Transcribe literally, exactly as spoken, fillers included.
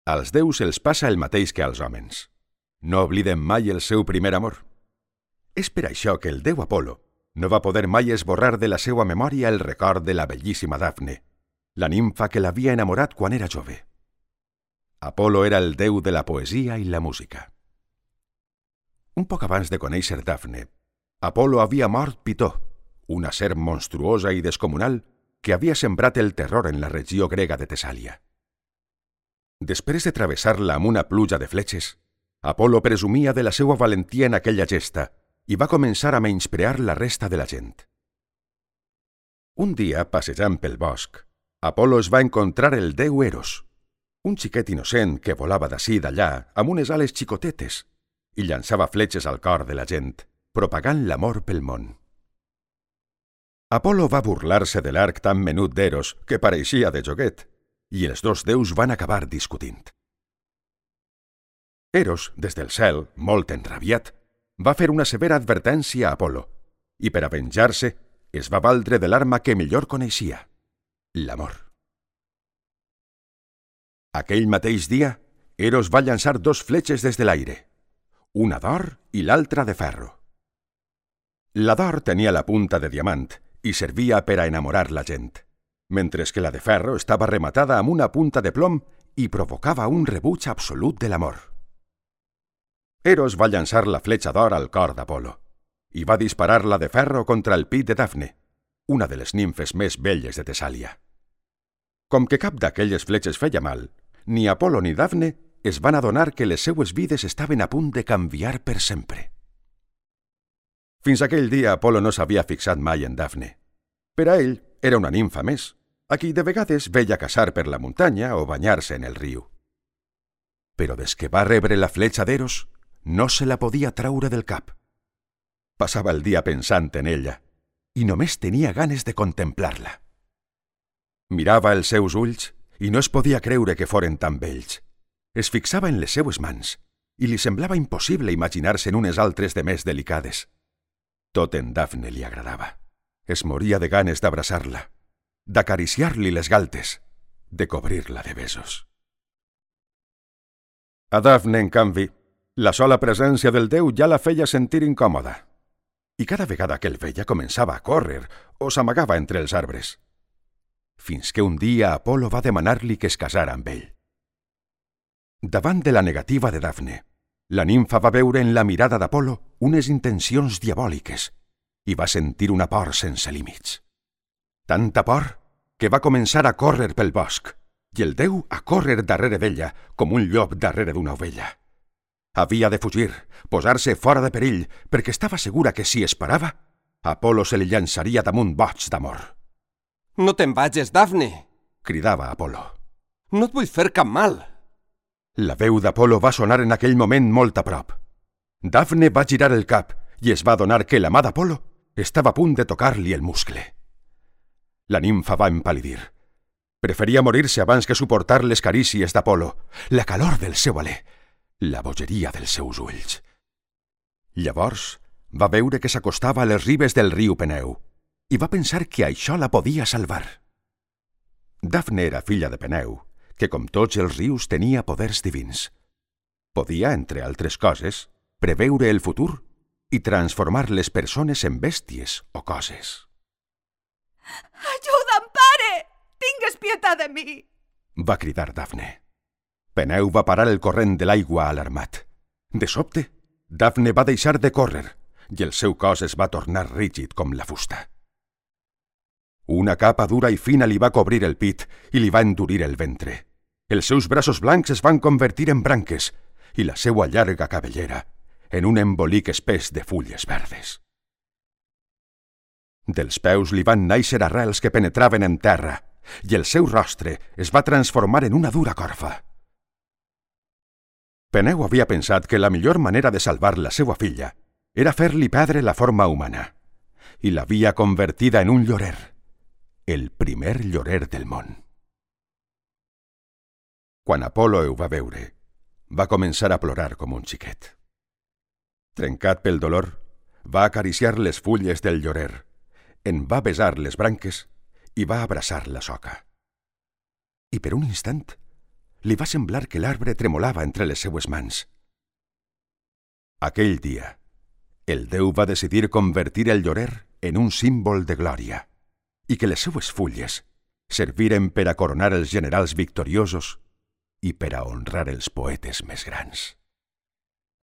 Als déus els passa el mateix que als homes. No obliden mai el seu primer amor. És per això que el déu Apol·lo no va poder mai esborrar de la seva memòria el record de la bellíssima Dafne, la nimfa que l'havia enamorat quan era jove. Apol·lo era el déu de la poesia i la música. Un poc abans de conèixer Dafne, Apol·lo havia mort Pitó, una serp monstruosa i descomunal que havia sembrat el terror en la regió grega de Tessàlia. Després de travessar-la amb una pluja de fletxes, Apol·lo presumia de la seva valentia en aquella gesta i va començar a menysprear la resta de la gent. Un dia, passejant pel bosc, Apol·lo es va encontrar el déu Eros, un xiquet innocent que volava d'ací d'allà amb unes ales xicotetes i llançava fletxes al cor de la gent, propagant l'amor pel món. Apol·lo va burlar-se de l'arc tan menut d'Eros que pareixia de joguet, i els dos déus van acabar discutint. Eros, des del cel, molt enrabiat, va fer una severa advertència a Apol·lo, i per a venjar-se es va valdre de l'arma que millor coneixia, l'amor. Aquell mateix dia, Eros va llançar dos fletxes des de l'aire, una d'or i l'altra de ferro. La d'or tenia la punta de diamant i servia per a enamorar la gent, mentre que la de ferro estava rematada amb una punta de plom i provocava un rebuig absolut de l'amor. Eros va llançar la fletxa d'or al cor d'Apol·lo i va disparar la de ferro contra el pit de Dafne, una de les nimfes més belles de Tessàlia. Com que cap d'aquelles fletxes feia mal, ni Apol·lo ni Dafne es van adonar que les seues vides estaven a punt de canviar per sempre. Fins aquell dia Apol·lo no s'havia fixat mai en Dafne. Per a ell era una nimfa més, a qui de vegades veia caçar per la muntanya o banyar-se en el riu. Però des que va rebre la fletxa d'Eros, no se la podia traure del cap. Passava el dia pensant en ella i només tenia ganes de contemplar-la. Mirava els seus ulls i no es podia creure que foren tan bells. Es fixava en les seues mans i li semblava impossible imaginar-se'n unes altres de més delicades. Tot en Dafne li agradava. Es moria de ganes d'abraçar-la, d'acariciar-li les galtes, de cobrir-la de besos. A Dafne, en canvi, la sola presència del déu ja la feia sentir incòmoda, i cada vegada que el veia començava a córrer o s'amagava entre els arbres, fins que un dia Apol·lo va demanar-li que es casara amb ell. Davant de la negativa de Dafne, la nimfa va veure en la mirada d'Apol·lo unes intencions diabòliques i va sentir una por sense límits. Tanta por que va començar a córrer pel bosc i el déu a córrer darrere d'ella com un llop darrere d'una ovella. Havia de fugir, posar-se fora de perill, perquè estava segura que si esperava, Apol·lo se li llançaria damunt boig d'amor. «No te'n vagis, Dafne!» cridava Apol·lo. «No et vull fer cap mal!» La veu d'Apol·lo va sonar en aquell moment molt a prop. Dafne va girar el cap i es va adonar que la mà d'Apol·lo estava a punt de tocar-li el muscle. La nimfa va empal·lidir. Preferia morir-se abans que suportar les carícies d'Apol·lo, la calor del seu alè, la bogeria dels seus ulls. Llavors va veure que s'acostava a les ribes del riu Peneu i va pensar que això la podia salvar. Dafne era filla de Peneu, que com tots els rius tenia poders divins. Podia, entre altres coses, preveure el futur i transformar les persones en bèsties o coses. «Ajuda'm, pare! Tingues pietat de mi!» va cridar Dafne. Peneu va parar el corrent de l'aigua alarmat. De sobte, Dafne va deixar de córrer i el seu cos es va tornar rígid com la fusta. Una capa dura i fina li va cobrir el pit i li va endurir el ventre. Els seus braços blancs es van convertir en branques i la seua llarga cabellera en un embolic espès de fulles verdes. Dels peus li van néixer arrels que penetraven en terra i el seu rostre es va transformar en una dura corfa. Peneu havia pensat que la millor manera de salvar la seva filla era fer-li perdre la forma humana i l'havia convertida en un llorer, el primer llorer del món. Quan Apol·lo ho va veure, va començar a plorar com un xiquet. Trencat pel dolor, va acariciar les fulles del llorer, en va besar les branques i va abraçar la soca. I per un instant, li va semblar que l'arbre tremolava entre les seues mans. Aquell dia, el Déu va decidir convertir el llorer en un símbol de glòria i que les seues fulles serviren per a coronar els generals victoriosos i per a honrar els poetes més grans.